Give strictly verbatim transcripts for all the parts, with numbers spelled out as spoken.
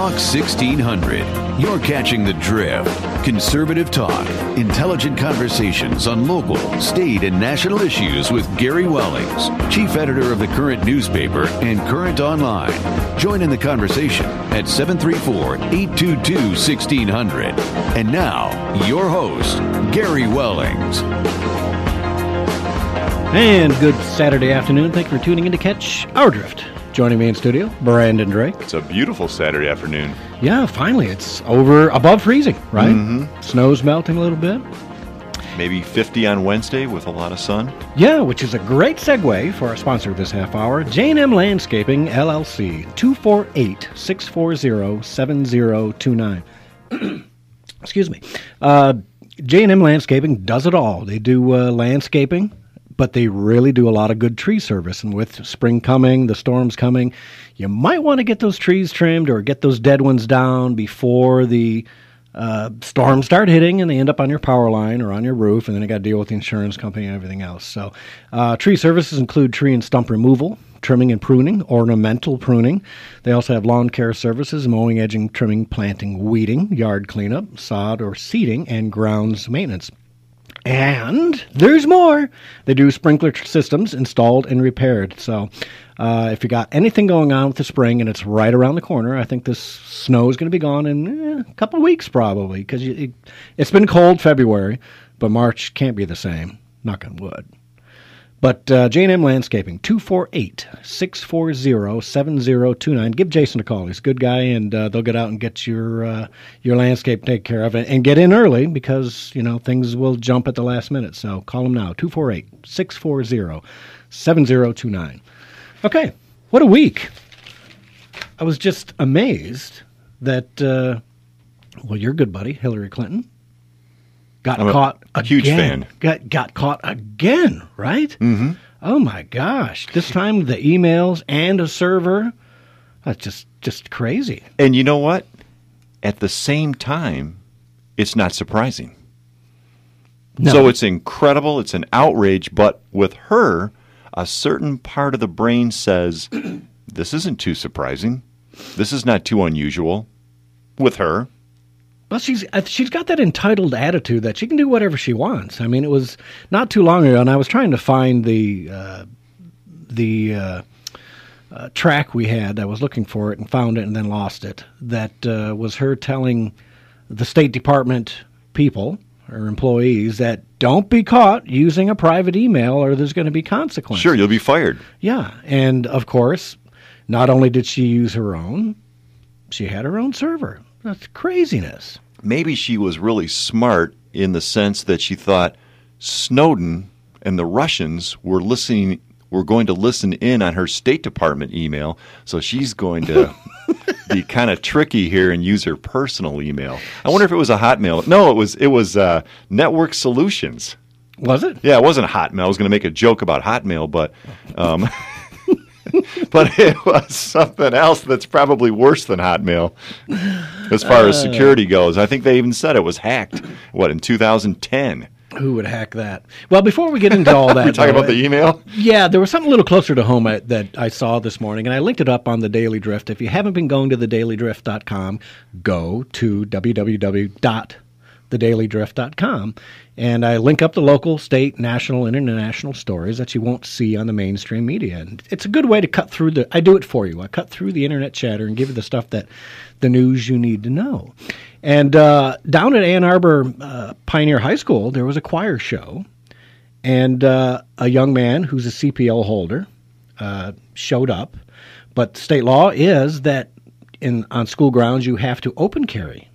Talk sixteen hundred. You're catching the drift. Conservative talk, intelligent conversations on local, state, and national issues with Gary Wellings, chief editor of the Current newspaper and Current Online. Join in the conversation at seven three four, eight two two, one six zero zero. And now, your host, Gary Wellings. And good Saturday afternoon. Thank you for tuning in to catch our drift. Joining me in studio, Brandon Drake. It's a beautiful Saturday afternoon. Yeah, finally. It's over above freezing, right? Mm-hmm. Snow's melting a little bit. Maybe fifty on Wednesday with a lot of sun. Yeah, which is a great segue for our sponsor this half hour, J and M Landscaping, L L C, two four eight, six four zero, seven zero two nine. Excuse me. Uh, J and M Landscaping does it all. They do uh, landscaping, but they really do a lot of good tree service. And with spring coming, the storms coming, you might want to get those trees trimmed or get those dead ones down before the uh, storms start hitting and they end up on your power line or on your roof, and then you got to deal with the insurance company and everything else. So uh, tree services include tree and stump removal, trimming and pruning, ornamental pruning. They also have lawn care services, mowing, edging, trimming, planting, weeding, yard cleanup, sod or seeding, and grounds maintenance. And there's more. They do sprinkler systems installed and repaired. So uh, if you got anything going on with the spring and it's right around the corner, I think this snow is going to be gone in eh, a couple of weeks probably, because it, it's been cold February, but March can't be the same. Knock on wood. But uh, J and M Landscaping, two four eight, six four zero, seven zero two nine. Give Jason a call. He's a good guy, and uh, they'll get out and get your uh, your landscape taken care of. And, and get in early because, you know, things will jump at the last minute. So call them now, two four eight, six four zero, seven zero two nine. Okay, what a week. I was just amazed that, uh, well, your good buddy, Hillary Clinton, Got I'm caught a, a again. huge fan. Got got caught again, right? Mm-hmm. Oh my gosh! This time the emails and a server. That's just just crazy. And you know what? At the same time, it's not surprising. No. So it's incredible. It's an outrage. But with her, a certain part of the brain says, "This isn't too surprising. This is not too unusual." With her. Well, she's she's got that entitled attitude that she can do whatever she wants. I mean, it was not too long ago, and I was trying to find the uh, the uh, uh, track we had. I was looking for it and found it and then lost it. That uh, was her telling the State Department people, or employees, that don't be caught using a private email or there's going to be consequences. Sure, you'll be fired. Yeah, and of course, not only did she use her own, she had her own server. That's craziness. Maybe she was really smart in the sense that she thought Snowden and the Russians were listening, were going to listen in on her State Department email, so she's going to be kind of tricky here and use her personal email. I wonder if it was a Hotmail. No, it was it was uh, Network Solutions. Was it? Yeah, it wasn't Hotmail. I was going to make a joke about Hotmail, but... Um, But it was something else that's probably worse than Hotmail as far uh, as security goes. I think they even said it was hacked, what, in two thousand ten? Who would hack that? Well, before we get into all that... We're talking though, about the email? Yeah, there was something a little closer to home I, that I saw this morning, and I linked it up on the Daily Drift. If you haven't been going to the daily drift dot com, go to w w w dot the daily drift dot com, and I link up the local, state, national, and international stories that you won't see on the mainstream media. And it's a good way to cut through the... I do it for you. I cut through the internet chatter and give you the stuff that the news you need to know. And uh, down at Ann Arbor uh, Pioneer High School, there was a choir show, and uh, a young man who's a C P L holder uh, showed up. But state law is that in on school grounds you have to open carry.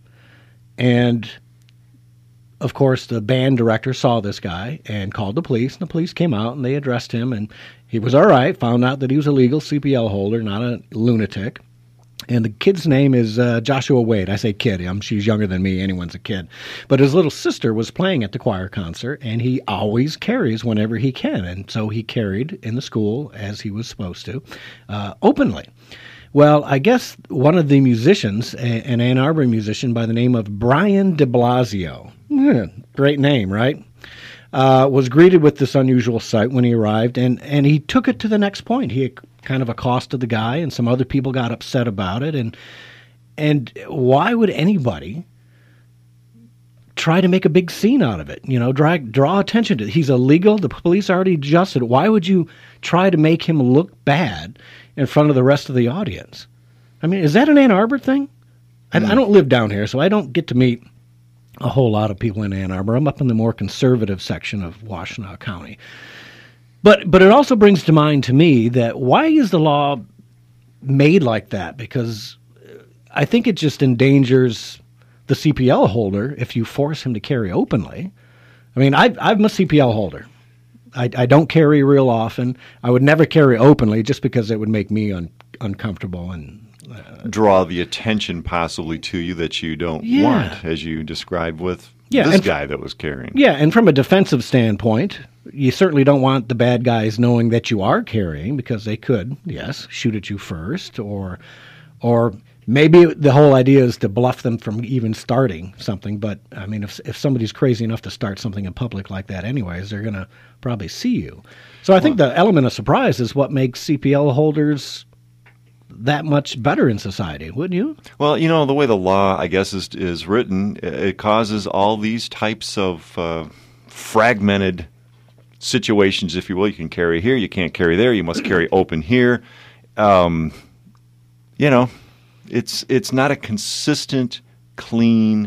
And of course, the band director saw this guy and called the police, and the police came out and they addressed him, and he was all right, found out that he was a legal C P L holder, not a lunatic. And the kid's name is uh, Joshua Wade. I say kid. Um, she's younger than me. Anyone's a kid. But his little sister was playing at the choir concert, and he always carries whenever he can. And so he carried in the school, as he was supposed to, uh, openly. Well, I guess one of the musicians, an Ann Arbor musician by the name of Brian de Blasio, yeah, great name, right, uh, was greeted with this unusual sight when he arrived, and, and he took it to the next point. He kind of accosted the guy, and some other people got upset about it, and and why would anybody try to make a big scene out of it? You know, drag, draw attention to it. He's illegal. The police already adjusted. Why would you try to make him look bad in front of the rest of the audience? I mean, is that an Ann Arbor thing? I, I don't live down here, so I don't get to meet a whole lot of people in Ann Arbor. I'm up in the more conservative section of Washtenaw County. But but it also brings to mind to me that why is the law made like that? Because I think it just endangers the C P L holder if you force him to carry openly. I mean, I, I'm a C P L holder. I, I don't carry real often. I would never carry openly just because it would make me un, uncomfortable and uh, draw the attention possibly to you that you don't yeah. want, as you described with yeah, this and, guy that was carrying. Yeah, and from a defensive standpoint, you certainly don't want the bad guys knowing that you are carrying, because they could, yes, shoot at you first, or or maybe the whole idea is to bluff them from even starting something. But, I mean, if if somebody's crazy enough to start something in public like that anyways, they're going to probably see you. So I think well, the element of surprise is what makes C P L holders that much better in society, wouldn't you? Well, you know, the way the law, I guess, is is written, it causes all these types of uh, fragmented situations, if you will. You can carry here, you can't carry there, you must carry open here. Um, you know, it's it's not a consistent, clean,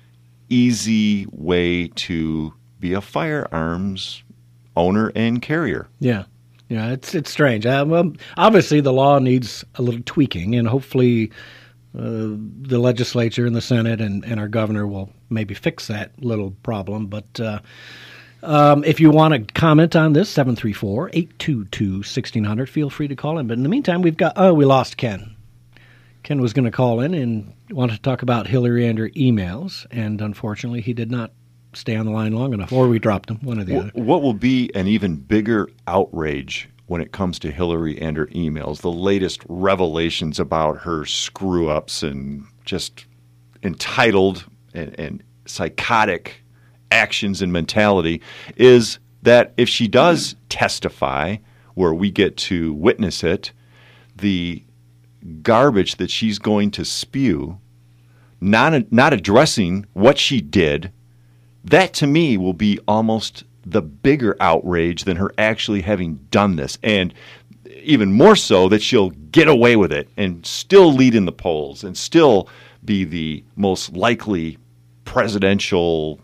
easy way to be a firearms owner and carrier. Yeah. Yeah, it's it's strange. Uh, well, obviously, the law needs a little tweaking, and hopefully uh, the legislature and the Senate and, and our governor will maybe fix that little problem. But uh, um, if you want to comment on this, seven three four, eight two two, one six zero zero, feel free to call in. But in the meantime, we've got, oh, we lost Ken. Ken was going to call in and wanted to talk about Hillary and her emails, and unfortunately, he did not stay on the line long enough, or we dropped him, one or the other. What will be an even bigger outrage when it comes to Hillary and her emails, the latest revelations about her screw-ups and just entitled and, and psychotic actions and mentality, is that if she does testify, where we get to witness it, the garbage that she's going to spew, not, not addressing what she did, that, to me, will be almost the bigger outrage than her actually having done this. And even more so, that she'll get away with it and still lead in the polls and still be the most likely presidential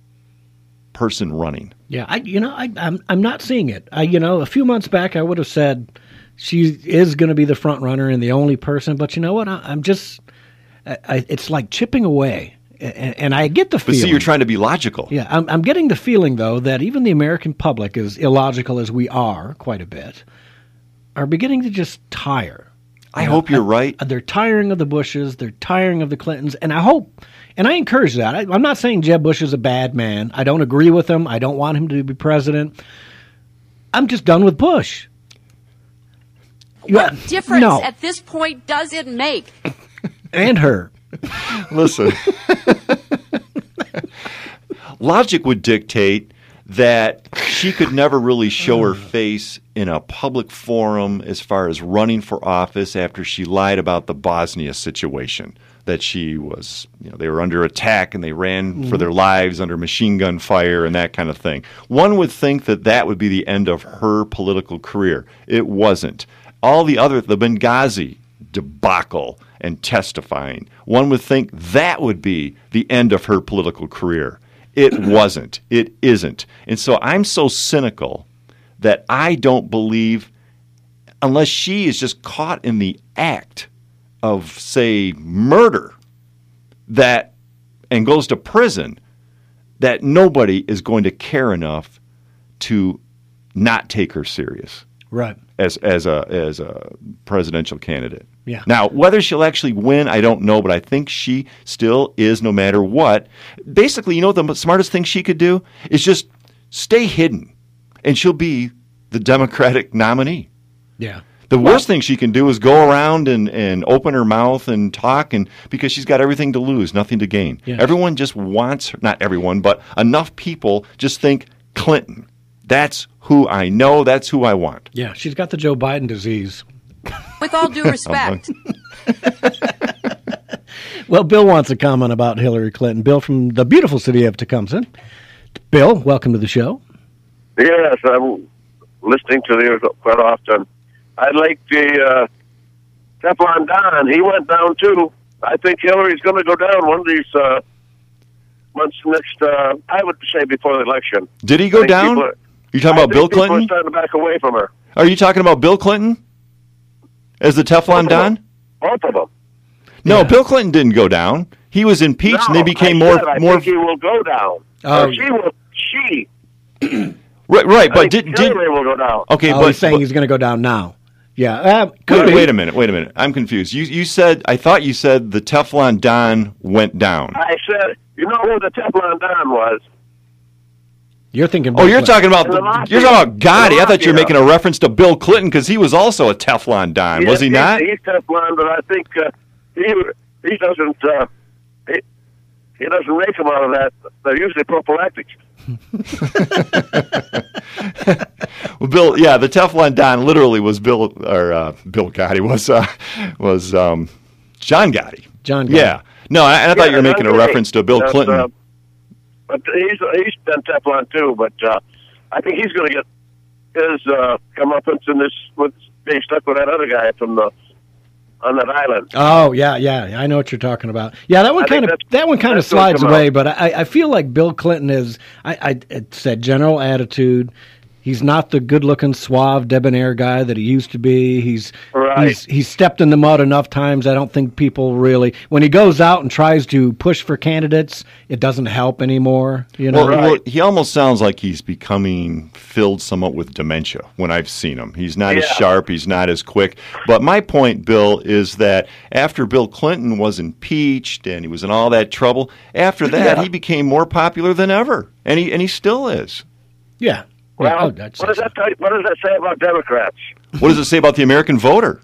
person running. Yeah, I, you know, I, I'm I'm not seeing it. I, you know, a few months back, I would have said she is going to be the front runner and the only person. But you know what? I, I'm just, I, I, it's like chipping away. And, and I get the feeling. But see, you're trying to be logical. Yeah, I'm, I'm getting the feeling, though, that even the American public, as illogical as we are quite a bit, are beginning to just tire. I you know, hope you're I, right. They're tiring of the Bushes. They're tiring of the Clintons. And I hope, and I encourage that. I, I'm not saying Jeb Bush is a bad man. I don't agree with him. I don't want him to be president. I'm just done with Bush. What yeah, difference no. at this point does it make? And her. Listen, logic would dictate that she could never really show her face in a public forum as far as running for office after she lied about the Bosnia situation, that she was, you know, they were under attack and they ran mm-hmm. for their lives under machine gun fire and that kind of thing. One would think that that would be the end of her political career. It wasn't. All the other, the Benghazi debacle and testifying, one would think that would be the end of her political career. It wasn't. It isn't. And so I'm so cynical that I don't believe, unless she is just caught in the act of, say, murder, that and goes to prison, that nobody is going to care enough to not take her serious. Right. As as a as a presidential candidate. Yeah. Now, whether she'll actually win, I don't know, but I think she still is, no matter what. Basically, you know what the smartest thing she could do is just stay hidden, and she'll be the Democratic nominee. Yeah. The well, worst thing she can do is go around and, and open her mouth and talk, and because she's got everything to lose, nothing to gain. Yes. Everyone just wants her, not everyone, but enough people just think Clinton. That's who I know. That's who I want. Yeah, she's got the Joe Biden disease. With all due respect. Well, Bill wants a comment about Hillary Clinton. Bill from the beautiful city of Tecumseh. Bill, welcome to the show. Yes, I'm listening to you quite often. I like the uh, Teflon Don. He went down, too. I think Hillary's going to go down one of these uh, months next, uh, I would say before the election. Did he go down? Are you talking I about Bill Clinton? People are starting to back away from her. Are you talking about Bill Clinton as the Teflon Don? Both of them. No, Yeah. Bill Clinton didn't go down. He was impeached, No, and they became I more said, I more. think he will go down. Oh. Or she will. She. Right, right. I But think did did Hillary will go down. okay? Oh, but he's saying but- he's going to go down now. Yeah. Uh, could wait, be. wait a minute. Wait a minute. I'm confused. You you said I thought you said the Teflon Don went down. I said, you know who the Teflon Don was? You're thinking. Oh, Bill you're Clinton. talking about In the the, mafia. you're talking about Gotti. In the I thought you were mafia. making a reference to Bill Clinton because he was also a Teflon Don, was he Yes, not? He's, he's Teflon, but I think uh, he he doesn't uh, he, he doesn't make them out of that. They're usually prophylactics. Well, Bill, yeah, the Teflon Don literally was Bill or uh, Bill Gotti was uh, was um, John Gotti. John Gotti. Yeah, no, I, I thought you were Yeah, making a okay. reference to Bill That's, Clinton. Uh, but he's he's been Teflon too. But uh, I think he's going to get his uh, comeuppance in this with being stuck with that other guy from the on that island. Oh yeah, yeah, I know what you're talking about. Yeah, that one I think kind of that's- that one kind of that's gonna slides come away, out. but I, I feel like Bill Clinton is. I, I it's that general attitude. He's not the good-looking, suave, debonair guy that he used to be. He's Right. he's he's stepped in the mud enough times. I don't think people really, when he goes out and tries to push for candidates, it doesn't help anymore. You know, Well, Right. well, he almost sounds like he's becoming filled somewhat with dementia when I've seen him. He's not as Yeah. sharp, he's not as quick. But my point, Bill, is that after Bill Clinton was impeached and he was in all that trouble, after that Yeah. he became more popular than ever, and he and he still is. yeah. Well, yeah. Oh, that's- what does that tell you, what does that say about Democrats? What does it say about the American voter?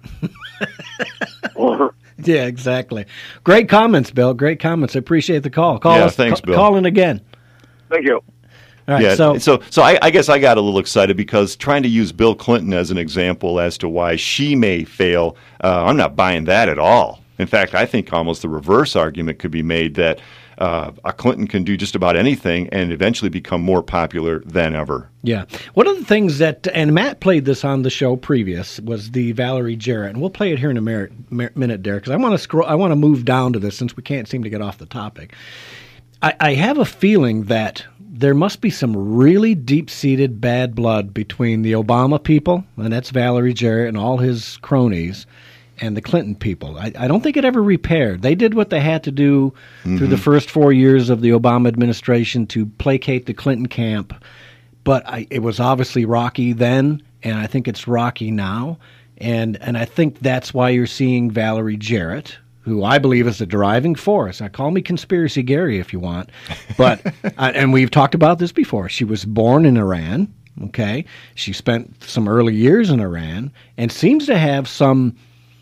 Yeah, exactly. Great comments, Bill. Great comments. I appreciate the call. Call Yeah, us. thanks, ca- Bill. Call in again. Thank you. All right. Yeah, so so so I, I guess I got a little excited because trying to use Bill Clinton as an example as to why she may fail, uh, I'm not buying that at all. In fact, I think almost the reverse argument could be made that uh, a Clinton can do just about anything and eventually become more popular than ever. Yeah. One of the things that, and Matt played this on the show previous, was the Valerie Jarrett. And we'll play it here in a mer- mer- minute, Derek, because I want to scroll, I want to move down to this since we can't seem to get off the topic. I, I have a feeling that there must be some really deep-seated bad blood between the Obama people, and that's Valerie Jarrett and all his cronies, and the Clinton people. I, I don't think it ever repaired. They did what they had to do mm-hmm. through the first four years of the Obama administration to placate the Clinton camp. But I, it was obviously rocky then, and I think it's rocky now. And and I think that's why you're seeing Valerie Jarrett, who I believe is the driving force. Now, call me Conspiracy Gary if you want. But uh, and we've talked about this before. She was born in Iran, okay? She spent some early years in Iran and seems to have some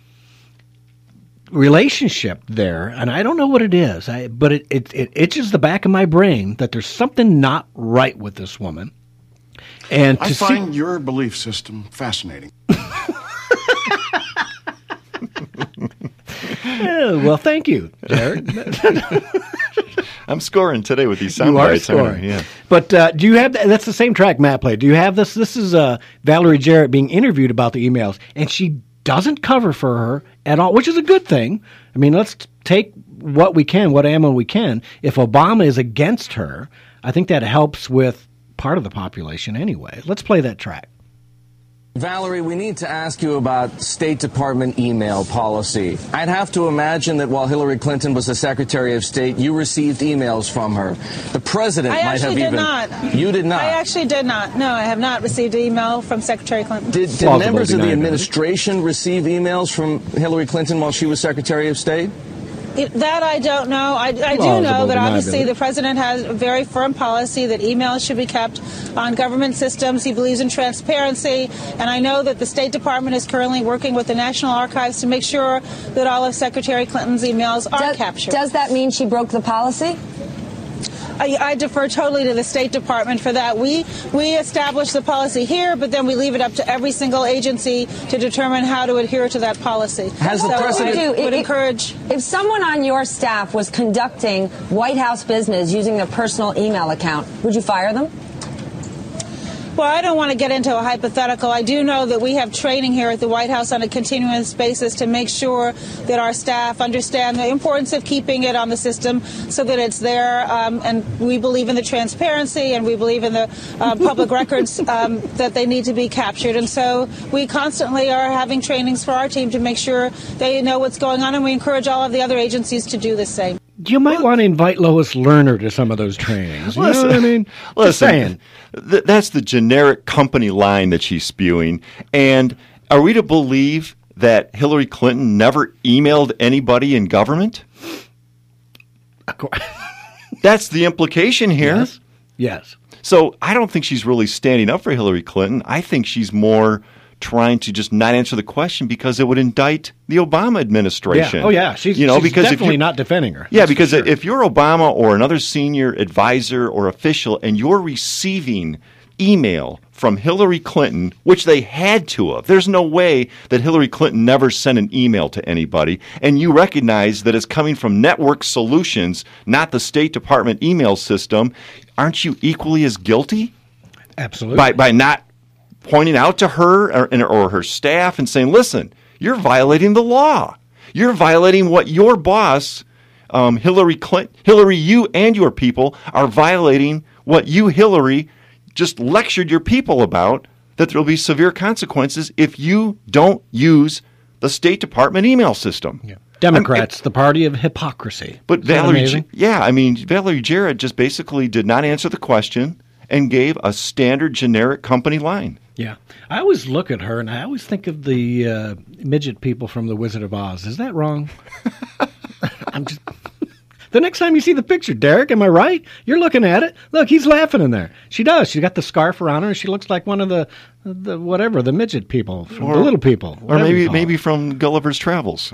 relationship there, and I don't know what it is, I, but it, it, it itches the back of my brain that there's something not right with this woman. And to I find see, your belief system fascinating. oh, well, thank you, Derek. I'm scoring today with these sound You are bites. aren't I? scoring. Yeah. But uh, do you have that? That's the same track Matt played. Do you have this? This is uh, Valerie Jarrett being interviewed about the emails, and she doesn't cover for her at all, which is a good thing. I mean, let's take what we can, what ammo we can. If Obama is against her, I think that helps with part of the population anyway. Let's play that track. Valerie, we need to ask you about State Department email policy. I'd have to imagine that while Hillary Clinton was the Secretary of State, you received emails from her. The president I might have actually even... did not. You did not? I actually did not. No, I have not received an email from Secretary Clinton. Did, did Plausible members of the denied, administration receive emails from Hillary Clinton while she was Secretary of State? It, that I don't know. I, I do Plausible know that obviously deniability. the president has a very firm policy that emails should be kept on government systems. He believes in transparency, and I know that the State Department is currently working with the National Archives to make sure that all of Secretary Clinton's emails are does, captured. Does that mean she broke the policy? I, I defer totally to the State Department for that. We we establish the policy here, but then we leave it up to every single agency to determine how to adhere to that policy. Has the so president I do, would it, encourage. If someone on your staff was conducting White House business using their personal email account, would you fire them? Well, I don't want to get into a hypothetical. I do know that we have training here at the White House on a continuous basis to make sure that our staff understand the importance of keeping it on the system so that it's there. Um, and we believe in the transparency and we believe in the uh, public records um, that they need to be captured. And so we constantly are having trainings for our team to make sure they know what's going on. And we encourage all of the other agencies to do the same. You might want to invite Lois Lerner to some of those trainings. You Listen, know what I mean? listen, Just saying. Th- that's the generic company line that she's spewing. And are we to believe that Hillary Clinton never emailed anybody in government? Of course. That's the implication here. Yes. Yes. So I don't think she's really standing up for Hillary Clinton. I think she's more trying to just not answer the question because it would indict the Obama administration. Yeah. Oh, yeah. She's, you know, she's because definitely if not defending her. Yeah, That's because for sure. if you're Obama or another senior advisor or official and you're receiving email from Hillary Clinton, which they had to have, there's no way that Hillary Clinton never sent an email to anybody, and you recognize that it's coming from Network Solutions, not the State Department email system, aren't you equally as guilty? Absolutely. By, by not pointing out to her or, or her staff and saying, listen, you're violating the law. You're violating what your boss, um, Hillary Clinton, Hillary, you and your people are violating what you, Hillary, just lectured your people about, that there will be severe consequences if you don't use the State Department email system. Yeah. Democrats, I'm, the party of hypocrisy. But Isn't that Valerie, amazing? yeah, I mean, Valerie Jarrett just basically did not answer the question and gave a standard generic company line. Yeah. I always look at her and I always think of the uh, midget people from The Wizard of Oz. Is that wrong? I'm just... The next time you see the picture, Derek, am I right? You're looking at it. Look, he's laughing in there. She does. She's got the scarf around her, and she looks like one of the, the whatever, the midget people, from or, the little people. Or maybe maybe from Gulliver's Travels.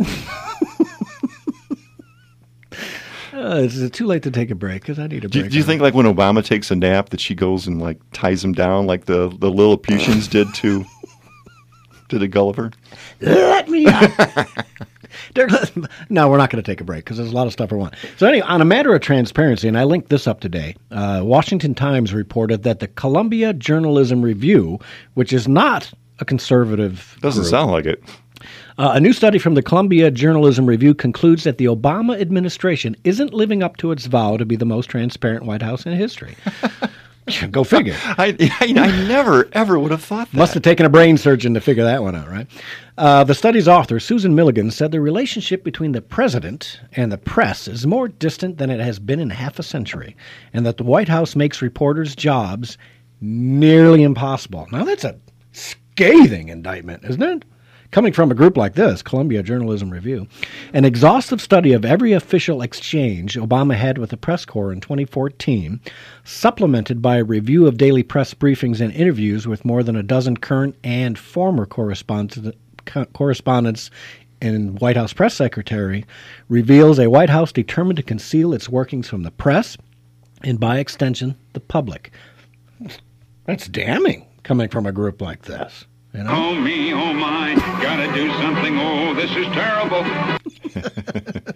Uh, is it too late to take a break? Because I need a break. Do, do you think, like, when Obama takes a nap, that she goes and, like, ties him down like the, the Lilliputians did to to the Gulliver? Let me out. Derek, no, we're not going to take a break because there's a lot of stuff I want. So anyway, on a matter of transparency, and I linked this up today, uh, Washington Times reported that the Columbia Journalism Review, which is not a conservative Doesn't group, sound like it. Uh, a new study from the Columbia Journalism Review concludes that the Obama administration isn't living up to its vow to be the most transparent White House in history. Go figure. I, I, I never, ever would have thought that. Must have taken a brain surgeon to figure that one out, right? Uh, the study's author, Susan Milligan, said the relationship between the president and the press is more distant than it has been in half a century, and that the White House makes reporters' jobs nearly impossible. Now, that's a scathing indictment, isn't it? Coming from a group like this, Columbia Journalism Review. An exhaustive study of every official exchange Obama had with the press corps in twenty fourteen, supplemented by a review of daily press briefings and interviews with more than a dozen current and former correspondents, correspondents and White House press secretary, reveals a White House determined to conceal its workings from the press and, by extension, the public. That's damning, coming from a group like this. You know? Oh me, oh my, gotta do something, oh, this is terrible.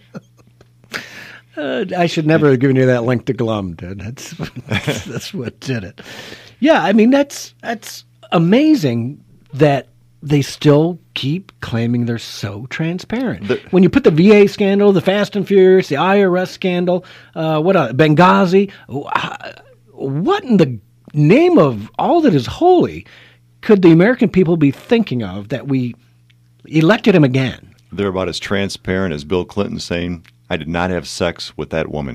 uh, I should never have given you that link to Glum, dude. That's, that's, that's what did it. Yeah, I mean, that's that's amazing that they still keep claiming they're so transparent. The, when you put the V A scandal, the Fast and Furious, the I R S scandal, uh, what uh, Benghazi, what in the name of all that is holy could the American people be thinking of that we elected him again? They're about as transparent as Bill Clinton saying, I did not have sex with that woman.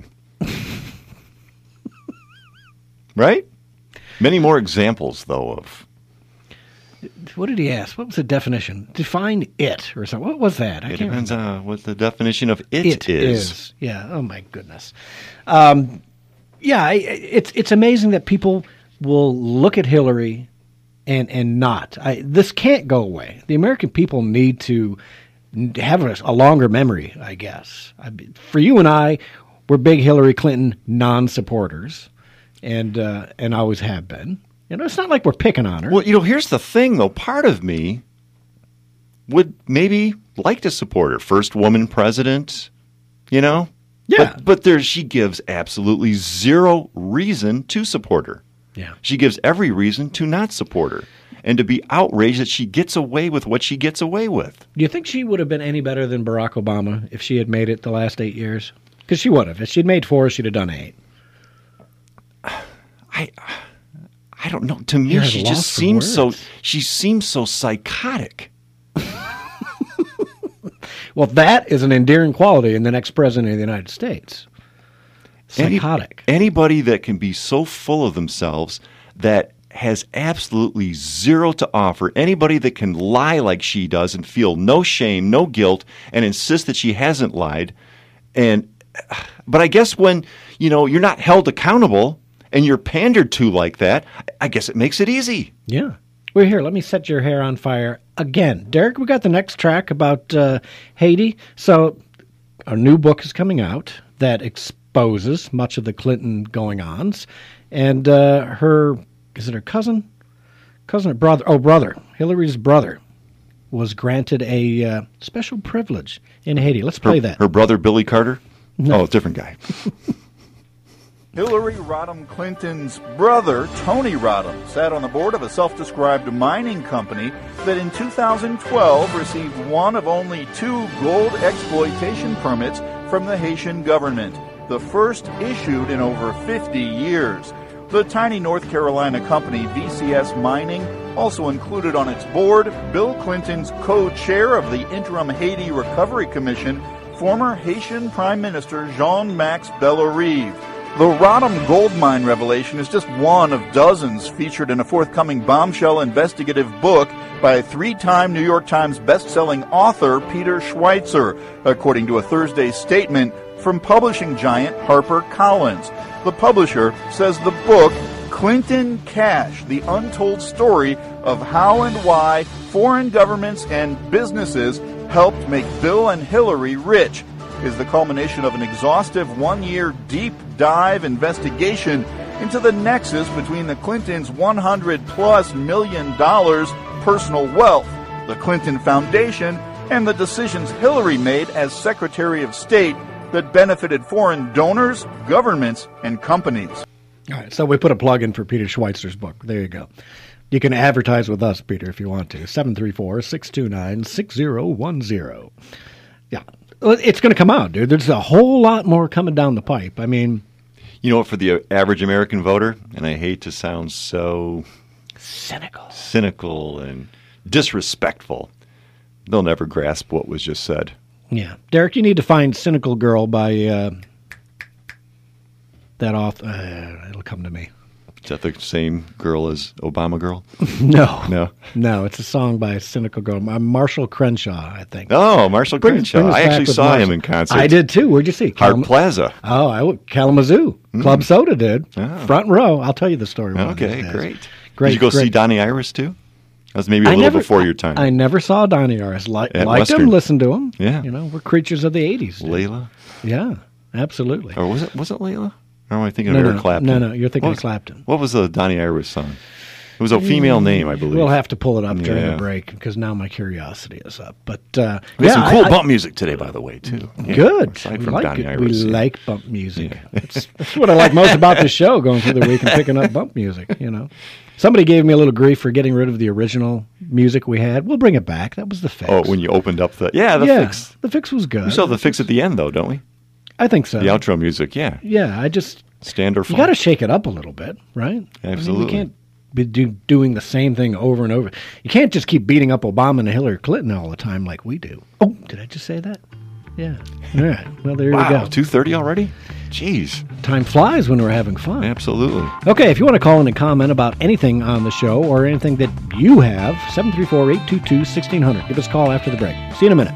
Right? Many more examples, though, of... What did he ask? What was the definition? Define it or something. What was that? I it can't depends remember. on what the definition of it, it is. is. Yeah. Oh, my goodness. Um, yeah, it's it's amazing that people will look at Hillary and and not. I, this can't go away. The American people need to have a, a longer memory, I guess. I, for you and I, we're big Hillary Clinton non-supporters, and uh, and always have been. You know, it's not like we're picking on her. Well, you know, here's the thing, though. Part of me would maybe like to support her. First woman president, you know? Yeah. But, but there, she gives absolutely zero reason to support her. Yeah. She gives every reason to not support her and to be outraged that she gets away with what she gets away with. Do you think she would have been any better than Barack Obama if she had made it the last eight years? Because she would have. If she'd made four, she'd have done eight. I... I don't know. To me, You're she at a loss just for seems so. words. She seems so psychotic. Well, that is an endearing quality in the next president of the United States. Psychotic. Any, anybody that can be so full of themselves that has absolutely zero to offer. Anybody that can lie like she does and feel no shame, no guilt, and insist that she hasn't lied. And but I guess when you know you're not held accountable. And you're pandered to like that, I guess it makes it easy. Yeah. Well, here, let me set your hair on fire again. Derek, we got the next track about uh, Haiti. So a new book is coming out that exposes much of the Clinton going-ons. And uh, her, is it her cousin? Cousin or brother? Oh, brother. Hillary's brother was granted a uh, special privilege in Haiti. Let's play her, that. Her brother, Billy Carter? No, oh, different guy. Hillary Rodham Clinton's brother, Tony Rodham, sat on the board of a self-described mining company that in two thousand twelve received one of only two gold exploitation permits from the Haitian government, the first issued in over fifty years. The tiny North Carolina company V C S Mining also included on its board Bill Clinton's co-chair of the Interim Haiti Recovery Commission, former Haitian Prime Minister Jean-Max Bellerive. The Rodham gold mine revelation is just one of dozens featured in a forthcoming bombshell investigative book by three-time New York Times best-selling author Peter Schweitzer, according to a Thursday statement from publishing giant HarperCollins. The publisher says the book, Clinton Cash, The Untold Story of How and Why Foreign Governments and Businesses Helped Make Bill and Hillary Rich, is the culmination of an exhaustive one-year deep dive investigation into the nexus between the Clintons' one hundred plus million dollars personal wealth, the Clinton Foundation, and the decisions Hillary made as Secretary of State that benefited foreign donors, governments, and companies. All right, so we put a plug in for Peter Schweitzer's book. There you go. You can advertise with us, Peter, if you want to. seven three four, six two nine, six zero one zero. Yeah. It's going to come out, dude. There's a whole lot more coming down the pipe. I mean, you know what, for the average American voter, and I hate to sound so cynical, cynical and disrespectful, they'll never grasp what was just said. Yeah. Derek, you need to find Cynical Girl by uh, that author. Uh, it'll come to me. Is that the same girl as Obama Girl? No. No. No, it's a song by a Cynical Girl. Marshall Crenshaw, I think. Oh, Marshall bring, Crenshaw. bring I actually saw Marshall. him in concert. I did too. Where'd you see? Hart Kalam- Plaza. Oh, I w- Kalamazoo. Mm. Club Soda did. Oh. Front row. I'll tell you the story. Okay, great. Great. Did you go great. see Donnie Iris too? That was maybe a I little never, before your time. I never saw Donnie Iris. Like, At liked Western. him, listened to him. Yeah. You know, we're creatures of the eighties. Dude. Layla? Yeah, absolutely. Or was it was it Layla? Or am I thinking no, of Eric no, Clapton? No, no, you're thinking what of was, Clapton. What was the Donnie Iris song? It was a female name, I believe. We'll have to pull it up during yeah. the break because now my curiosity is up. But uh, we yeah, had some cool I, bump music today, by the way, too. Yeah. Good. Aside we from like Donnie it. Iris, we yeah. like bump music. Yeah. That's, that's what I like most about this show, going through the week and picking up bump music. You know, somebody gave me a little grief for getting rid of the original music we had. We'll bring it back. That was the fix. Oh, when you opened up the yeah, the yeah, fix. The fix was good. We saw the fix at the end, though, don't we? I think so. The outro music, yeah. Yeah, I just stand or fall. You got to shake it up a little bit, right? Absolutely. I mean, we can't be do, doing the same thing over and over. You can't just keep beating up Obama and Hillary Clinton all the time like we do. Oh, did I just say that? Yeah. All right. Well, there wow, you go. two thirty already? Jeez. Time flies when we're having fun. Absolutely. Okay, if you want to call in and comment about anything on the show or anything that you have, seven three four, eight two two, one six zero zero. Give us a call after the break. See you in a minute.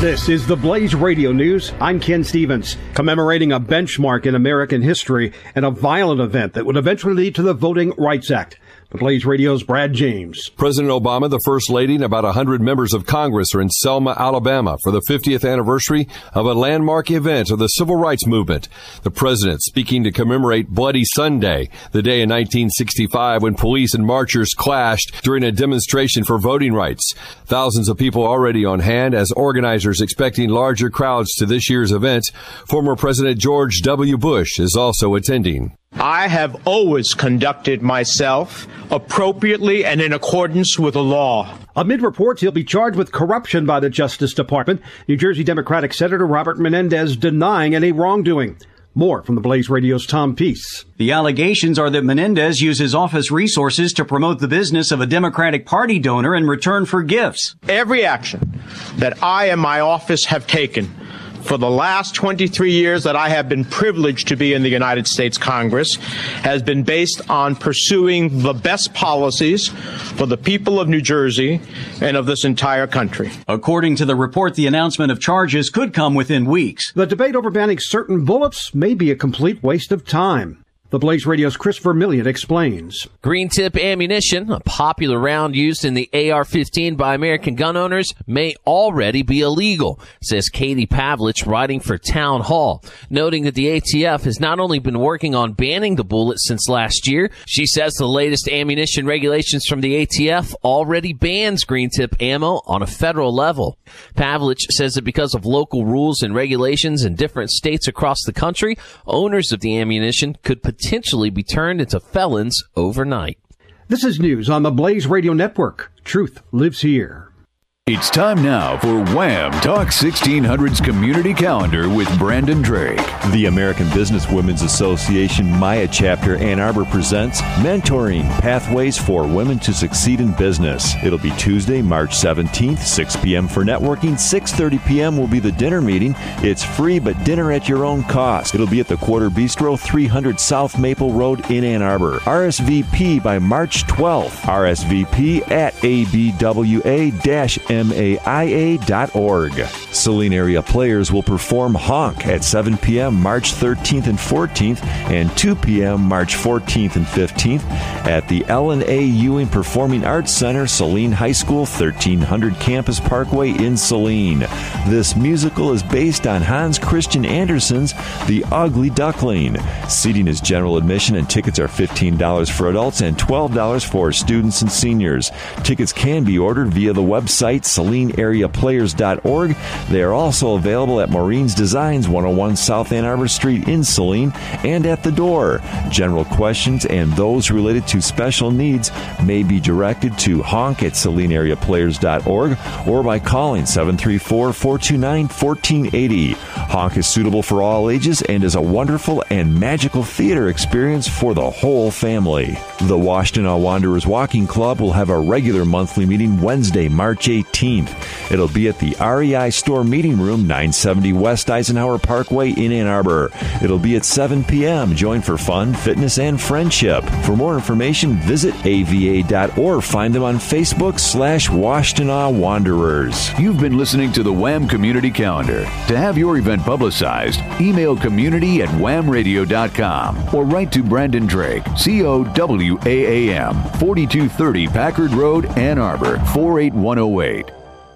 This is the Blaze Radio News. I'm Ken Stevens, commemorating a benchmark in American history and a violent event that would eventually lead to the Voting Rights Act. The Blaze Radio's Brad James. President Obama, the First Lady, and about one hundred members of Congress are in Selma, Alabama for the fiftieth anniversary of a landmark event of the Civil Rights Movement. The President speaking to commemorate Bloody Sunday, the day in nineteen sixty-five when police and marchers clashed during a demonstration for voting rights. Thousands of people already on hand as organizers expecting larger crowds to this year's event. Former President George W. Bush is also attending. I have always conducted myself appropriately and in accordance with the law. Amid reports he'll be charged with corruption by the Justice Department, New Jersey Democratic Senator Robert Menendez denying any wrongdoing. More from the Blaze Radio's Tom Peace. The allegations are that Menendez uses office resources to promote the business of a Democratic Party donor in return for gifts. Every action that I and my office have taken for the last twenty-three years that I have been privileged to be in the United States Congress has been based on pursuing the best policies for the people of New Jersey and of this entire country. According to the report, the announcement of charges could come within weeks. The debate over banning certain bullets may be a complete waste of time. The Blaze Radio's Chris Vermillion explains. Green tip ammunition, a popular round used in the A R fifteen by American gun owners, may already be illegal, says Katie Pavlich, writing for Town Hall, noting that the A T F has not only been working on banning the bullet since last year. She says the latest ammunition regulations from the A T F already bans green tip ammo on a federal level. Pavlich says that because of local rules and regulations in different states across the country, owners of the ammunition could potentially be turned into felons overnight. This is news on the Blaze Radio Network. Truth lives here. It's time now for Wham! Talk sixteen hundred's Community Calendar with Brandon Drake. The American Business Women's Association Maya Chapter Ann Arbor presents Mentoring Pathways for Women to Succeed in Business. It'll be Tuesday, March seventeenth, six p.m. for networking. six thirty p.m. will be the dinner meeting. It's free, but dinner at your own cost. It'll be at the Quarter Bistro, three hundred South Maple Road in Ann Arbor. R S V P by March twelfth. R S V P at A B W A M A I A dot org. Saline area players will perform Honk at seven p.m. March thirteenth and fourteenth and two p.m. March fourteenth and fifteenth at the Ellen A. Ewing Performing Arts Center, Saline High School, thirteen hundred Campus Parkway in Saline. This musical is based on Hans Christian Andersen's The Ugly Duckling. Seating is general admission and tickets are fifteen dollars for adults and twelve dollars for students and seniors. Tickets can be ordered via the website saline area players dot org. They are also available at Maureen's Designs, one oh one South Ann Arbor Street in Saline, and at the door. General questions and those related to special needs may be directed to honk at saline area players dot org or by calling seven three four, four two nine, one four eight zero. Honk is suitable for all ages and is a wonderful and magical theater experience for the whole family. The Washtenaw Wanderers Walking Club will have a regular monthly meeting Wednesday, March eighteenth. It'll be at the R E I Store Meeting Room, nine seventy West Eisenhower Parkway in Ann Arbor. It'll be at seven p.m. Join for fun, fitness, and friendship. For more information, visit A V A dot org or find them on Facebook slash Washtenaw Wanderers. You've been listening to the Wham! Community Calendar. To have your event publicized, email community at wham radio dot com or write to Brandon Drake, C O W A A M, forty-two thirty Packard Road, Ann Arbor, four eight one oh eight.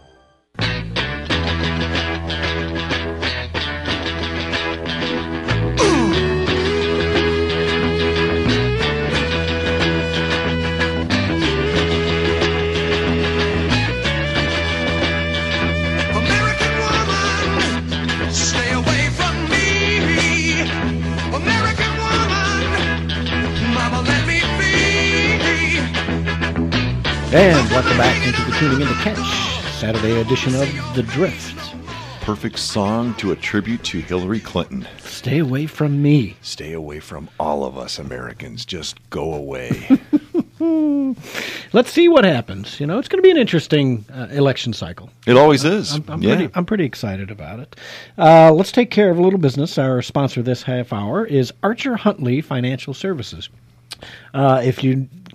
And welcome back into the Tuning Into Catch, Saturday edition of The Drift. Perfect song to attribute to Hillary Clinton. Stay away from me. Stay away from all of us Americans. Just go away. Let's see what happens. You know, it's going to be an interesting uh, election cycle. It always is. I'm, I'm, yeah. pretty, I'm pretty excited about it. Uh, let's take care of a little business. Our sponsor this half hour is Archer Huntley Financial Services. Uh, if you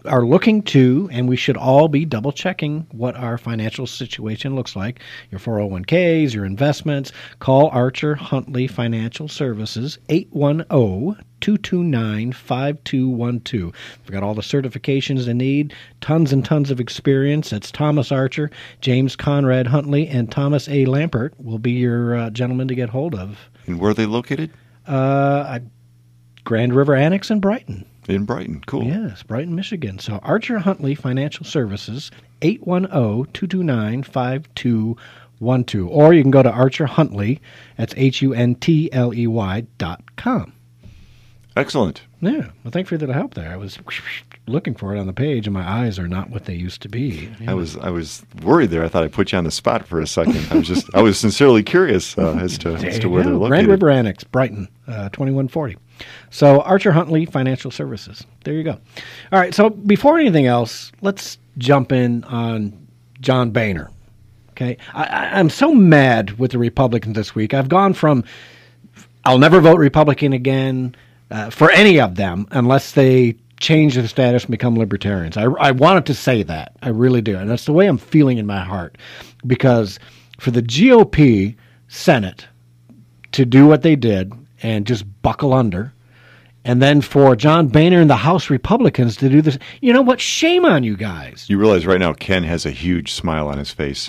are looking to, and we should all be double checking what our financial situation looks like, your four oh one k's, your investments, call Archer Huntley Financial Services, eight one zero, two two nine, five two one two. We've got all the certifications they need, tons and tons of experience. It's Thomas Archer, James Conrad Huntley, and Thomas A. Lampert will be your uh, gentlemen to get hold of. And where are they located? Uh, I, Grand River Annex in Brighton. In Brighton, cool. Yes, Brighton, Michigan. So Archer Huntley Financial Services, eight one zero, two two nine, five two one two. Or you can go to Archer Huntley, that's H U N T L E Y dot com. Excellent. Yeah, well, thank you for the help there. I was looking for it on the page, and my eyes are not what they used to be. You know? I was I was worried there. I thought I put you on the spot for a second. I was just I was sincerely curious uh, as to as to where they're located. Grand River Annex, Brighton, uh, twenty-one forty. So Archer Huntley Financial Services. There you go. All right. So before anything else, let's jump in on John Boehner. Okay, I, I, I'm so mad with the Republicans this week. I've gone from I'll never vote Republican again. Uh, for any of them, unless they change their status and become libertarians. I, I wanted to say that. I really do. And that's the way I'm feeling in my heart. Because for the G O P Senate to do what they did and just buckle under, and then for John Boehner and the House Republicans to do this, you know what? Shame on you guys. You realize right now Ken has a huge smile on his face.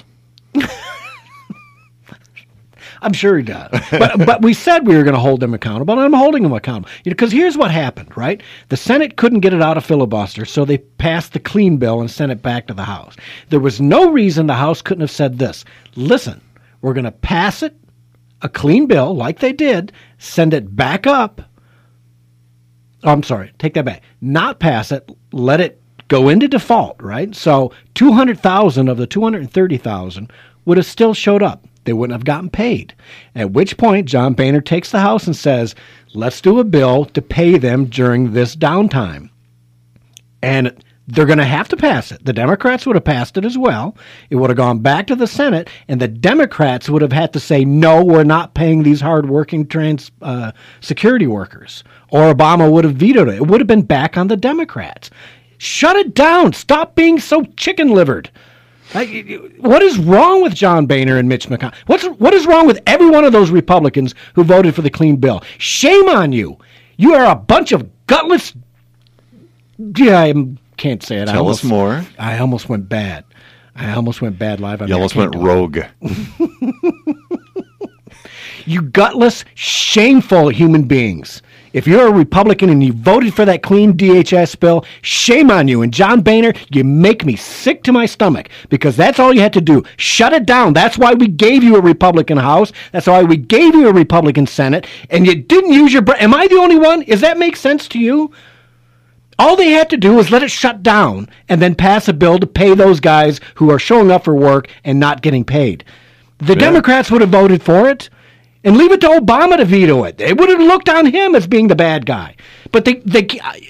I'm sure he does. But but we said we were going to hold them accountable, and I'm holding them accountable. Because you know, here's what happened, right? The Senate couldn't get it out of filibuster, so they passed the clean bill and sent it back to the House. There was no reason the House couldn't have said this. Listen, we're going to pass it, a clean bill, like they did, send it back up. Oh, I'm sorry, take that back. Not pass it, let it go into default, right? So two hundred thousand of the two hundred thirty thousand would have still showed up. They wouldn't have gotten paid. At which point, John Boehner takes the House and says, let's do a bill to pay them during this downtime. And they're going to have to pass it. The Democrats would have passed it as well. It would have gone back to the Senate, and the Democrats would have had to say, no, we're not paying these hardworking trans uh, security workers. Or Obama would have vetoed it. It would have been back on the Democrats. Shut it down. Stop being so chicken-livered. What is wrong with John Boehner and Mitch McConnell? What's what is wrong with every one of those Republicans who voted for the clean bill? Shame on you! You are a bunch of gutless. Yeah, I can't say it. Tell I almost, us more. I almost went bad. I almost went bad live on. You almost went rogue. You gutless, shameful human beings. If you're a Republican and you voted for that clean D H S bill, shame on you. And John Boehner, you make me sick to my stomach because that's all you had to do. Shut it down. That's why we gave you a Republican House. That's why we gave you a Republican Senate. And you didn't use your... Am I the only one? Does that make sense to you? All they had to do was let it shut down and then pass a bill to pay those guys who are showing up for work and not getting paid. The yeah. Democrats would have voted for it. And leave it to Obama to veto it. They would have looked on him as being the bad guy. But they, they,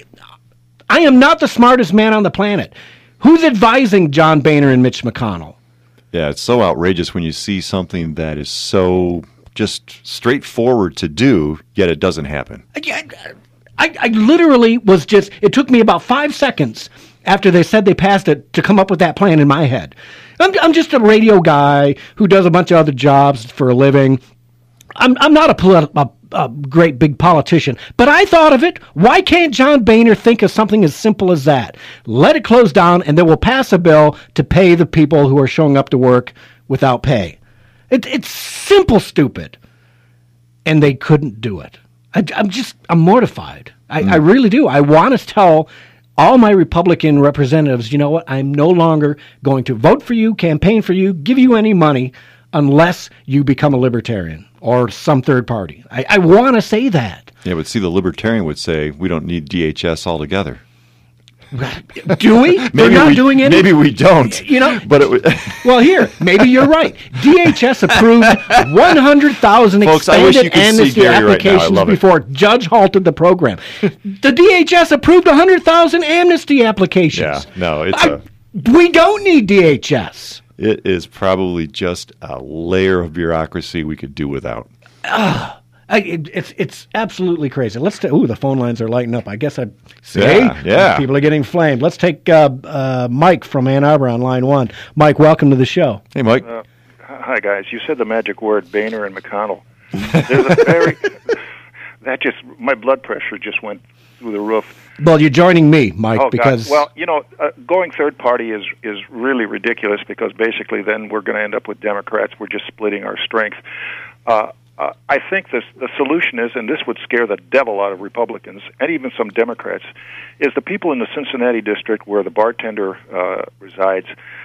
I am not the smartest man on the planet. Who's advising John Boehner and Mitch McConnell? Yeah, it's so outrageous when you see something that is so just straightforward to do, yet it doesn't happen. I, I, I literally was just, it took me about five seconds after they said they passed it to come up with that plan in my head. I'm, I'm just a radio guy who does a bunch of other jobs for a living. I'm I'm not a, politi- a, a great big politician, but I thought of it. Why can't John Boehner think of something as simple as that? Let it close down, and then we'll pass a bill to pay the people who are showing up to work without pay. It, it's simple, stupid. And they couldn't do it. I, I'm just, I'm mortified. I, mm. I really do. I want to tell all my Republican representatives, you know what? I'm no longer going to vote for you, campaign for you, give you any money unless you become a libertarian or some third party. I, I want to say that. Yeah, but see, the libertarian would say we don't need D H S altogether. Do we? They're maybe not we, doing it. Maybe we don't. You know, but it, well, here, maybe you're right. D H S approved one hundred thousand expanded amnesty applications right before it. Judge halted the program. The D H S approved one hundred thousand amnesty applications. Yeah, no, it's I, a... We don't need D H S. It is probably just a layer of bureaucracy we could do without. Uh, I, it, it's it's absolutely crazy. Let's ta- ooh, the phone lines are lighting up. I guess I see. Yeah, yeah. People are getting flamed. Let's take uh, uh, Mike from Ann Arbor on line one. Mike, welcome to the show. Hey, Mike. Uh, hi, guys. You said the magic word, Boehner and McConnell. There's a very that just my blood pressure just went through the roof. Well, you're joining me, Mike, oh, because God. Well, you know, uh, going third party is is really ridiculous because basically then we're going to end up with Democrats. We're just splitting our strength. Uh, uh, I think this, the solution is, and this would scare the devil out of Republicans and even some Democrats, is the people in the Cincinnati district where the bartender uh, resides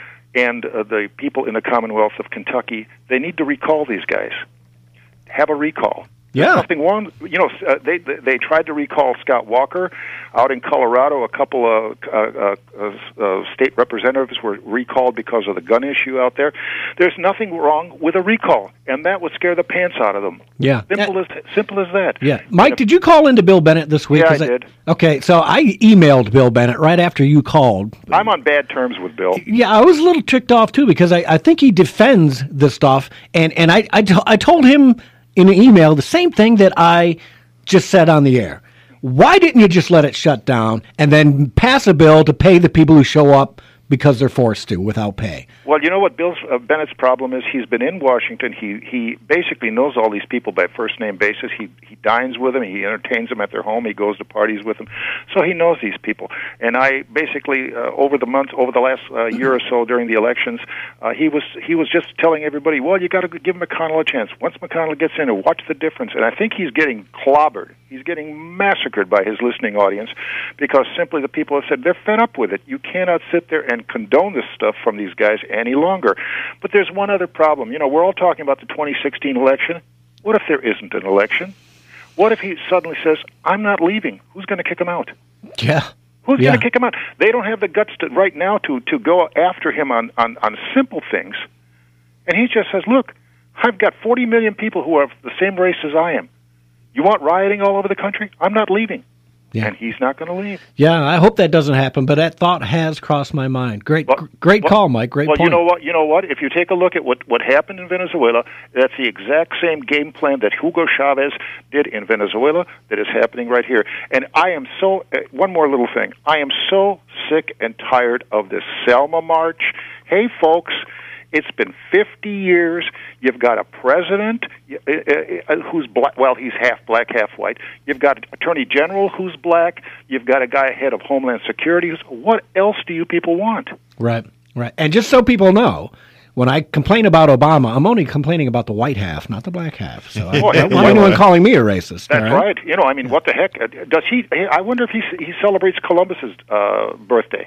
and uh, the people in the Commonwealth of Kentucky, they need to recall these guys. Have a recall. Yeah. There's nothing wrong. You know, uh, they, they they tried to recall Scott Walker out in Colorado. A couple of uh, uh, uh, state representatives were recalled because of the gun issue out there. There's nothing wrong with a recall, and that would scare the pants out of them. Yeah. Simple as simple as that. Yeah. Mike, did you call into Bill Bennett this week? Yeah, 'Cause I did. Okay, so I emailed Bill Bennett right after you called. I'm on bad terms with Bill. Yeah, I was a little ticked off, too, because I, I think he defends this stuff, and, and I, I, to- I told him in an email the same thing that I just said on the air. Why didn't you just let it shut down and then pass a bill to pay the people who show up because they're forced to without pay? Well, you know what Bill uh, Bennett's problem is? He's been in Washington. He he basically knows all these people by first name basis. He he dines with them. He entertains them at their home. He goes to parties with them. So he knows these people. And I basically uh, over the months, over the last uh, year or so during the elections, uh, he was he was just telling everybody, well, you got to give McConnell a chance. Once McConnell gets in, and watch the difference. And I think he's getting clobbered. He's getting massacred by his listening audience because simply the people have said they're fed up with it. You cannot sit there and condone this stuff from these guys any longer. But there's one other problem. You know, we're all talking about the twenty sixteen election. What if there isn't an election? What if he suddenly says, I'm not leaving? Who's going to kick him out? Yeah. Who's Yeah. going to kick him out? They don't have the guts to, right now to, to go after him on, on, on simple things. And he just says, look, I've got forty million people who are the same race as I am. You want rioting all over the country? I'm not leaving. Yeah. And he's not going to leave. Yeah, I hope that doesn't happen, but that thought has crossed my mind. Great Well, gr- great well, call, Mike. Great well, point. you know what? You know what? If you take a look at what, what happened in Venezuela, that's the exact same game plan that Hugo Chavez did in Venezuela that is happening right here. And I am so, uh, one more little thing. I am so sick and tired of this Selma March. Hey, folks, it's been fifty years. You've got a president uh, uh, who's black. Well, he's half black, half white. You've got an attorney general who's black. You've got a guy head of Homeland Security. Who's, what else do you people want? Right, right. And just so people know, when I complain about Obama, I'm only complaining about the white half, not the black half. So I Oh, don't yeah, want yeah. anyone calling me a racist. That's all right. You know, I mean, what the heck? Uh, Does he? I wonder if he he celebrates Columbus's uh, birthday.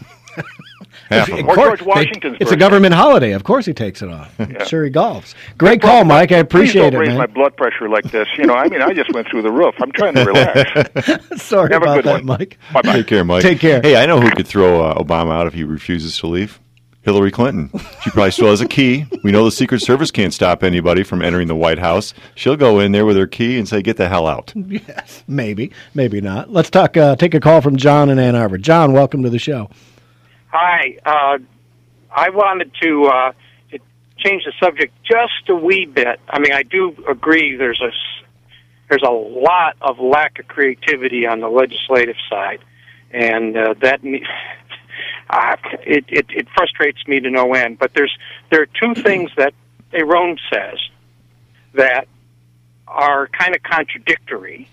Of Or course, George Washington's It's a birthday. government holiday. Of course he takes it off. Yeah. Sure he golfs. Great Please call, don't- Mike. I Please appreciate don't it, raise man. my blood pressure like this. You know, I mean, I just went through the roof. I'm trying to relax. Sorry Have a about good that, one. Mike. Bye-bye. Take care, Mike. Take care. Hey, I know who could throw uh, Obama out if he refuses to leave. Hillary Clinton. She probably still has a key. We know the Secret Service can't stop anybody from entering the White House. She'll go in there with her key and say, get the hell out. Yes, maybe, maybe not. Let's talk. Uh, take a call from John in Ann Arbor. John, welcome to the show. Hi. Uh, I wanted to, uh, to change the subject just a wee bit. I mean, I do agree there's a, s- there's a lot of lack of creativity on the legislative side, and uh, that ne- uh, it, it, it frustrates me to no end. But there's there are two things that Aaron says that are kind of contradictory,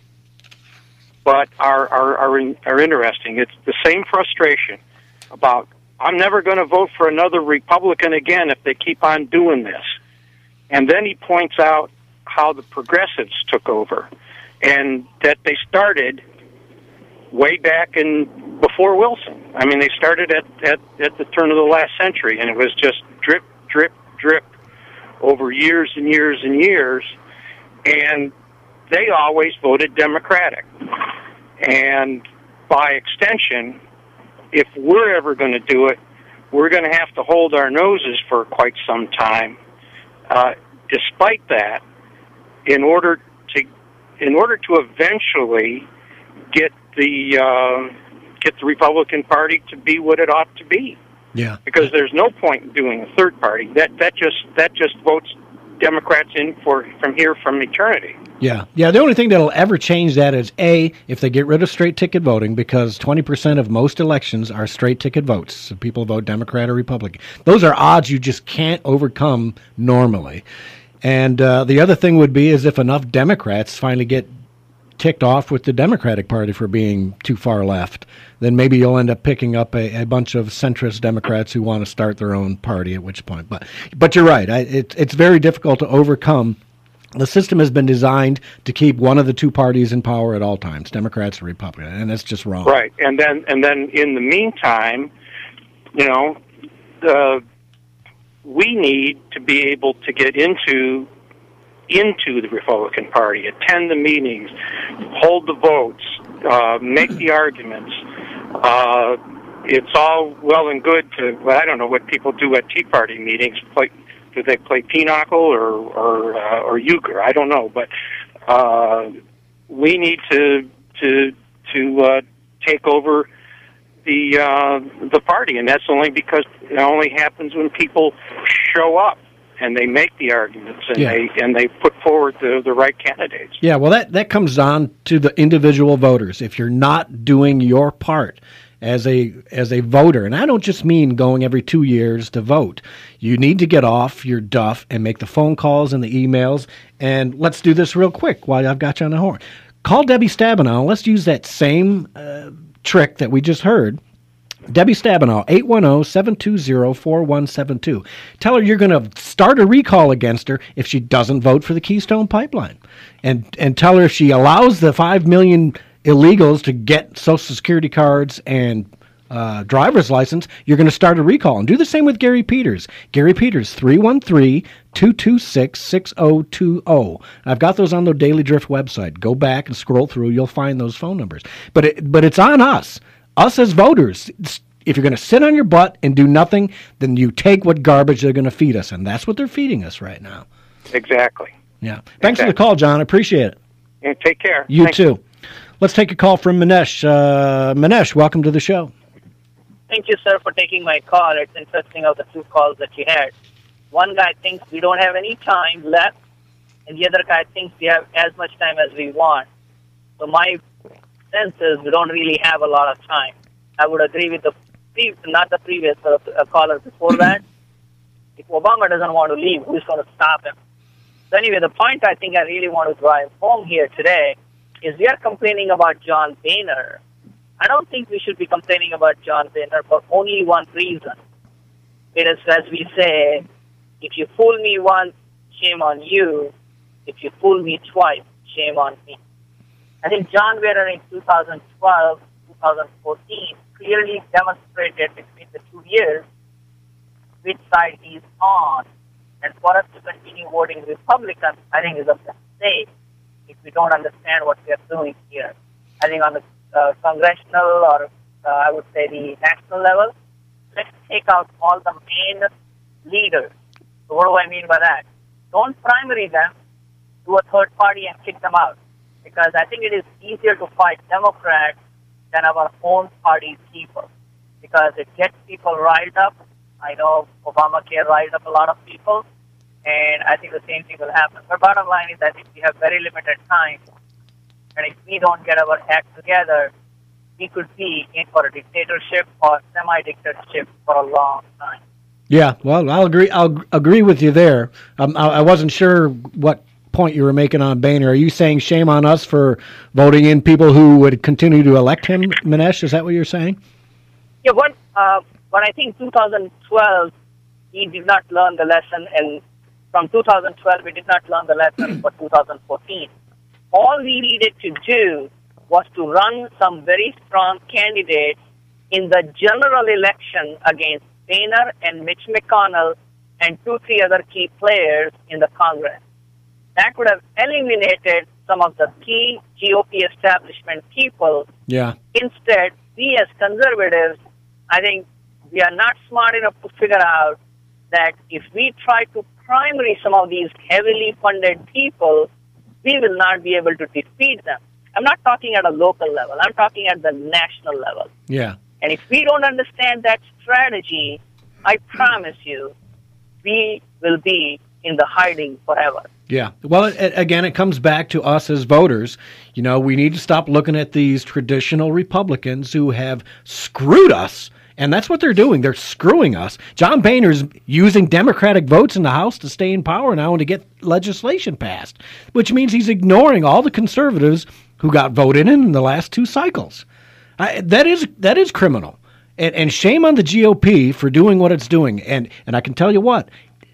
but are are are, in, are interesting. It's the same frustration about, I'm never going to vote for another Republican again if they keep on doing this. And then he points out how the progressives took over, and that they started way back in before Wilson. I mean, they started at, at, at the turn of the last century, and it was just drip, drip, drip over years and years and years, and they always voted Democratic. And by extension, if we're ever going to do it, we're going to have to hold our noses for quite some time. Uh, despite that, in order to, in order to eventually get the uh, get the Republican Party to be what it ought to be, Yeah. because there's no point in doing a third party. That that just that just votes Democrats in for from here from eternity. Yeah, yeah. The only thing that'll ever change that is A, if they get rid of straight ticket voting, because twenty percent of most elections are straight ticket votes. So people vote Democrat or Republican. Those are odds you just can't overcome normally. And uh, the other thing would be is if enough Democrats finally get ticked off with the Democratic Party for being too far left, then maybe you'll end up picking up a, a bunch of centrist Democrats who want to start their own party, at which point. But but you're right. I, it, it's very difficult to overcome. The system has been designed to keep one of the two parties in power at all times, Democrats or Republicans, and that's just wrong. Right, and then and then in the meantime, you know, the we need to be able to get into into the Republican Party, attend the meetings, hold the votes, uh, make the arguments. Uh, it's all well and good to, well, I don't know what people do at Tea Party meetings, play. Do they play pinochle or or, uh, or euchre? I don't know, but uh, we need to to to uh, take over the uh, the party, and that's only because it only happens when people show up and they make the arguments and Yeah. they and they put forward the the right candidates. Yeah, well, that, that comes down to the individual voters. If you're not doing your part as a as a voter, and I don't just mean going every two years to vote, you need to get off your duff and make the phone calls and the emails. And let's do this real quick while I've got you on the horn. Call Debbie Stabenow. Let's use that same uh, trick that we just heard. Debbie Stabenow, eight one zero, seven two zero, four one seven two. Tell her you're going to start a recall against her if she doesn't vote for the Keystone Pipeline. And and tell her if she allows the five million illegals to get Social Security cards and uh, driver's license, you're going to start a recall. And do the same with Gary Peters. Gary Peters, three one three, two two six, six zero two zero. I've got those on the Daily Drift website. Go back and scroll through. You'll find those phone numbers. But it, but it's on us. Us as voters. If you're going to sit on your butt and do nothing, then you take what garbage they're going to feed us. And that's what they're feeding us right now. Exactly. Yeah. Thanks exactly. for the call, John. I appreciate it. And take care. You Thanks. too. Let's take a call from Manesh. Uh, Manesh, welcome to the show. Thank you, sir, for taking my call. It's interesting of the two calls that you had. One guy thinks we don't have any time left, and the other guy thinks we have as much time as we want. So my sense is we don't really have a lot of time. I would agree with the pre- not the previous uh, caller before that. If Obama doesn't want to leave, who's going to stop him? So anyway, the point I think I really want to drive home here today is we are complaining about John Boehner. I don't think we should be complaining about John Boehner for only one reason. It is, as we say, if you fool me once, shame on you. If you fool me twice, shame on me. I think John Boehner in two thousand twelve, two thousand fourteen clearly demonstrated between the two years which side he is on. And for us to continue voting Republican, I think is a mistake if we don't understand what we are doing here. I think on the uh, congressional or uh, I would say the national level, let's take out all the main leaders. So what do I mean by that? Don't primary them to a third party and kick them out. Because I think it is easier to fight Democrats than our own party's people. Because it gets people riled up. I know Obamacare riled up a lot of people. And I think the same thing will happen. But bottom line is I think we have very limited time. And if we don't get our act together, we could be in for a dictatorship or semi-dictatorship for a long time. Yeah, well, I'll agree. I'll agree with you there. Um, I, I wasn't sure what point you were making on Boehner. Are you saying shame on us for voting in people who would continue to elect him, Manesh? Is that what you're saying? Yeah, what, uh, but I think two thousand twelve, he did not learn the lesson, and from two thousand twelve, we did not learn the lesson for two thousand fourteen. All we needed to do was to run some very strong candidates in the general election against Boehner and Mitch McConnell and two, three other key players in the Congress. That would have eliminated some of the key G O P establishment people. Yeah. Instead, we as conservatives, I think we are not smart enough to figure out that if we try to primary some of these heavily funded people, we will not be able to defeat them. I'm not talking at a local level. I'm talking at the national level. Yeah. And if we don't understand that strategy, I promise you, we will be in the hiding forever. Yeah. Well, it, it- again, it comes back to us as voters. You know, we need to stop looking at these traditional Republicans who have screwed us. And that's what they're doing. They're screwing us. John Boehner's using Democratic votes in the House to stay in power now and to get legislation passed, which means he's ignoring all the conservatives who got voted in in the last two cycles. I, that is that is criminal. And, and shame on the G O P for doing what it's doing. And and I can tell you what,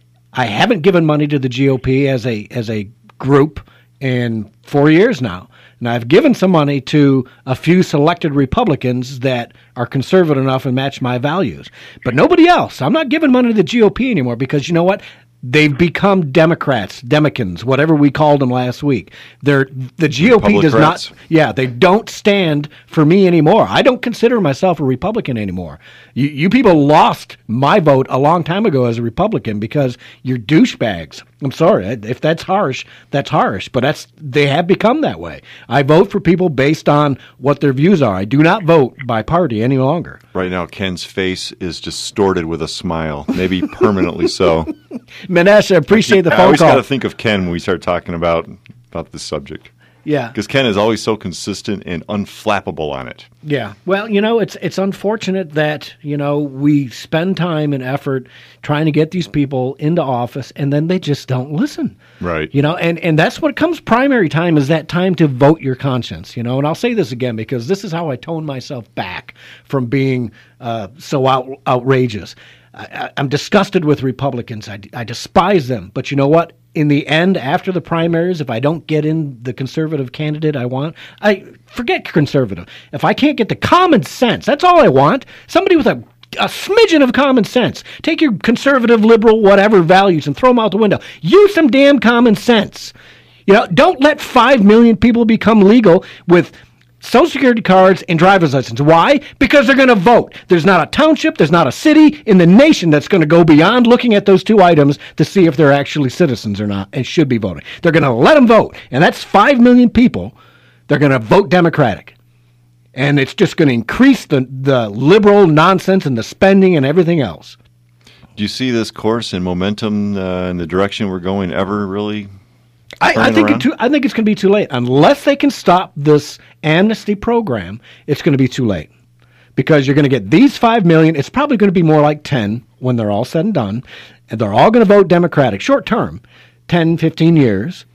I haven't given money to the G O P as a as a group in four years now. And I've given some money to a few selected Republicans that are conservative enough and match my values. But nobody else. I'm not giving money to the G O P anymore because, you know what? They've become Democrats, Demicans, whatever we called them last week. They're the G O P does not. Yeah, they don't stand for me anymore. I don't consider myself a Republican anymore. You, you people lost my vote a long time ago as a Republican because you're douchebags. I'm sorry if that's harsh. That's harsh, but that's they have become that way. I vote for people based on what their views are. I do not vote by party any longer. Right now, Ken's face is distorted with a smile, maybe permanently so. Manesh, I appreciate the phone I always call. got to think of Ken when we start talking about about this subject. Yeah. Because Ken is always so consistent and unflappable on it. Yeah. Well, you know, it's it's unfortunate that, you know, we spend time and effort trying to get these people into office and then they just don't listen. Right. You know, and, and that's what comes primary time is that time to vote your conscience, you know. And I'll say this again because this is how I tone myself back from being uh, so out, outrageous. I, I'm disgusted with Republicans. I, I despise them. But you know what? In the end, after the primaries, if I don't get in the conservative candidate I want, I forget conservative. If I can't get the common sense, that's all I want. Somebody with a, a smidgen of common sense. Take your conservative, liberal, whatever values and throw them out the window. Use some damn common sense. You know, don't let five million people become legal with Social Security cards and driver's license. Why? Because they're going to vote. There's not a township, there's not a city in the nation that's going to go beyond looking at those two items to see if they're actually citizens or not and should be voting. They're going to let them vote. And that's five million people. They're going to vote Democratic. And it's just going to increase the, the liberal nonsense and the spending and everything else. Do you see this course and momentum uh, in the direction we're going ever really? I, I think it too, I think it's going to be too late. Unless they can stop this amnesty program, it's going to be too late. Because you're going to get these five million. It's probably going to be more like ten when they're all said and done. And they're all going to vote Democratic, short term, ten, fifteen years.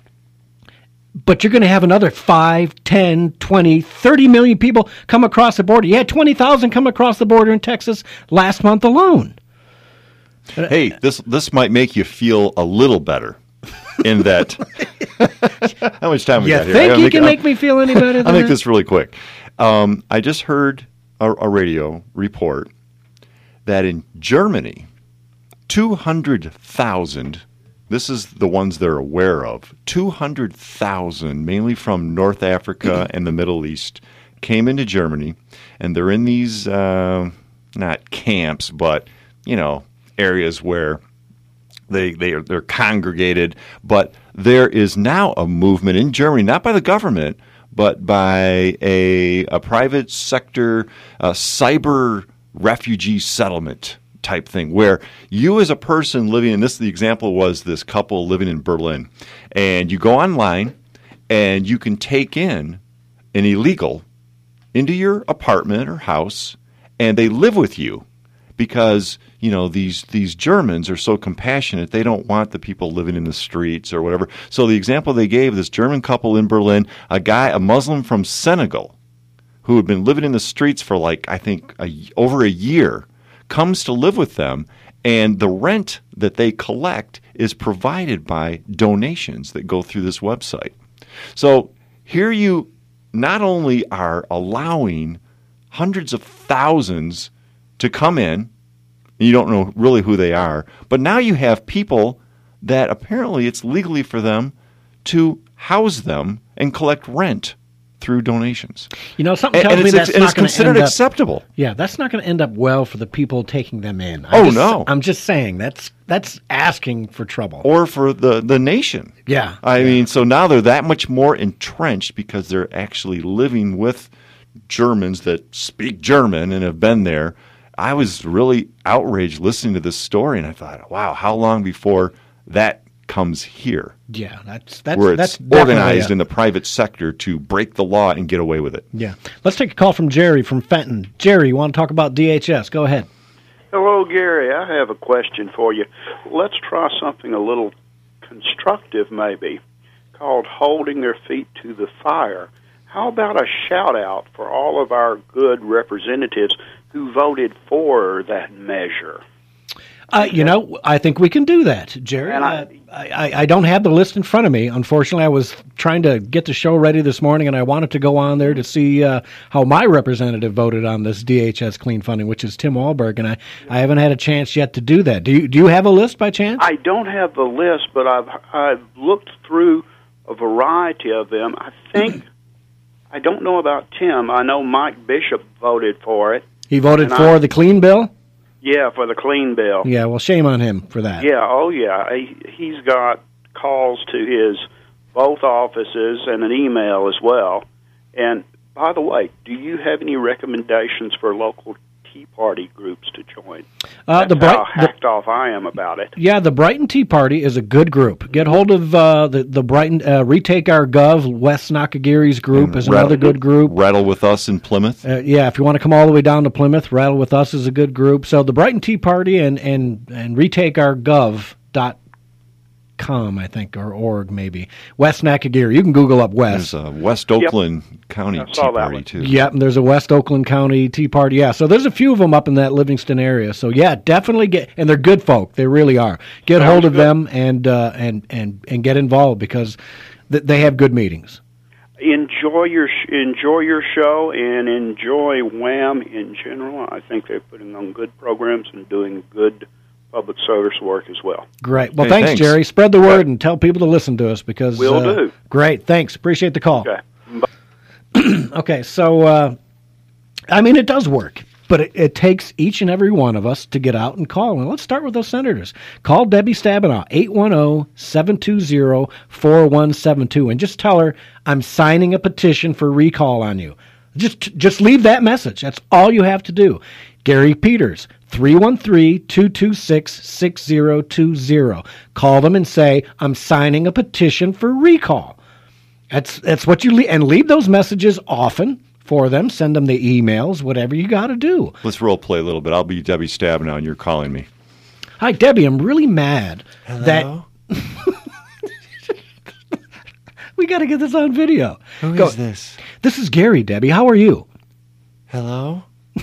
But you're going to have another five, ten, twenty, thirty million people come across the border. You had twenty thousand come across the border in Texas last month alone. Hey, this this might make you feel a little better. In that, how much time we you got here? think you make, can make me feel any better than I'll make that? this really quick. Um, I just heard a, a radio report that in Germany, two hundred thousand, this is the ones they're aware of, two hundred thousand, mainly from North Africa and the Middle East, came into Germany, and they're in these, uh, not camps, but, you know, areas where They they are they're congregated, but there is now a movement in Germany, not by the government, but by a a private sector uh, cyber refugee settlement type thing, where you as a person living in this, the example was this couple living in Berlin, and you go online and you can take in an illegal into your apartment or house, and they live with you because you know, these these Germans are so compassionate, they don't want the people living in the streets or whatever. So the example they gave, this German couple in Berlin, a guy, a Muslim from Senegal, who had been living in the streets for like, I think, a, over a year, comes to live with them, and the rent that they collect is provided by donations that go through this website. So here you not only are allowing hundreds of thousands to come in, you don't know really who they are, but now you have people that apparently it's legally for them to house them and collect rent through donations. You know, something and, tells and me it's, that's and not it's going to considered end up, acceptable. Yeah, that's not going to end up well for the people taking them in. I'm Oh, just, no. I'm just saying that's that's asking for trouble. Or for the, the nation. Yeah. I mean, so now they're that much more entrenched because they're actually living with Germans that speak German and have been there. I was really outraged listening to this story, and I thought, wow, how long before that comes here. Yeah, that's that's where that's it's definitely organized it. in the private sector to break the law and get away with it. Yeah. Let's take a call from Jerry from Fenton. Jerry, you want to talk about D H S? Go ahead. Hello, Gary. I have a question for you. Let's try something a little constructive, maybe, called holding their feet to the fire. How about a shout-out for all of our good representatives who voted for that measure? Uh, you know, I think we can do that, Jerry. And Uh, I, I, I don't have the list in front of me. Unfortunately, I was trying to get the show ready this morning, and I wanted to go on there to see uh, how my representative voted on this D H S clean funding, which is Tim Wahlberg, and I, I haven't had a chance yet to do that. Do you, do you have a list by chance? I don't have the list, but I've I've looked through a variety of them. I think, I don't know about Tim. I know Mike Bishop voted for it. He voted And for I- the clean bill? Yeah, for the clean bill. Yeah, well, shame on him for that. Yeah, oh yeah. He, he's got calls to his both offices and an email as well. And by the way, do you have any recommendations for local Tea Party groups to join? Uh, That's the Bright- how hacked off I am about it. Yeah, the Brighton Tea Party is a good group. Get hold of uh, the the Brighton uh, Retake Our Gov. Wes Nakagiri's group is another good group. Rattle with Us in Plymouth. Uh, yeah, if you want to come all the way down to Plymouth, Rattle with Us is a good group. So the Brighton Tea Party and and and retake our gov dot com, I think, or org maybe. Wes Nakagiri. You can Google up Wes. There's a West Oakland County Tea Party, too. Yep, and there's a West Oakland County Tea Party. Yeah, so there's a few of them up in that Livingston area. So yeah, definitely get, and they're good folk. They really are. Get hold of them and uh, and and and get involved because th- they have good meetings. Enjoy your sh- enjoy your show and enjoy Wham in general. I think they're putting on good programs and doing good public service work as well. Great. Well, Hey, thanks, thanks. Jerry. Spread the word and tell people to listen to us because Will uh, do. Great. Thanks. Appreciate the call. Okay. Okay, so uh, I mean, it does work, but it, it takes each and every one of us to get out and call. And let's start with those senators. Call Debbie Stabenow, eight one zero, seven two zero, four one seven two, and just tell her I'm signing a petition for recall on you. Just just leave that message. That's all you have to do. Gary Peters, three one three, two two six, six zero two zero. Call them and say, I'm signing a petition for recall. That's that's what you leave, and leave those messages often for them. Send them the emails, whatever you got to do. Let's role play a little bit. I'll be Debbie Stabenow, and you're calling me. Hi, Debbie. I'm really mad that we got to get this on video. Who Go- is this? This is Gary, Debbie. How are you? Hello?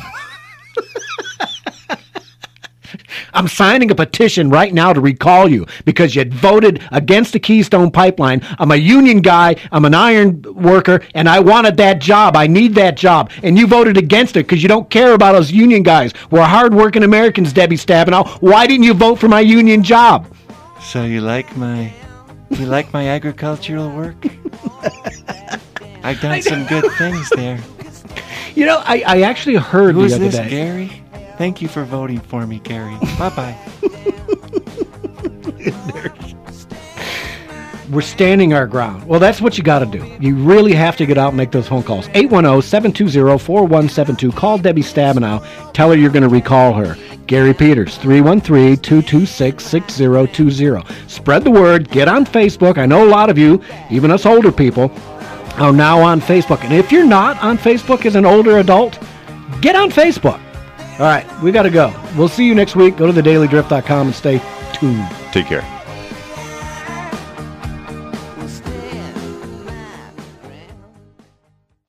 I'm signing a petition right now to recall you because you voted against the Keystone Pipeline. I'm a union guy. I'm an iron worker, and I wanted that job. I need that job. And you voted against it because you don't care about us union guys. We're hardworking Americans, Debbie Stabenow. Why didn't you vote for my union job? So you like my you like my agricultural work? I've done some good things there. You know, I, I actually heard Who's the other this, day. Gary? Thank you for voting for me, Gary. Bye-bye. We're standing our ground. Well, that's what you got to do. You really have to get out and make those phone calls. eight one zero, seven two zero, four one seven two. Call Debbie Stabenow. Tell her you're going to recall her. Gary Peters, three one three, two two six, six zero two zero. Spread the word. Get on Facebook. I know a lot of you, even us older people, are now on Facebook. And if you're not on Facebook as an older adult, get on Facebook. All right, we got to go. We'll see you next week. Go to the daily drift dot com and stay tuned. Take care.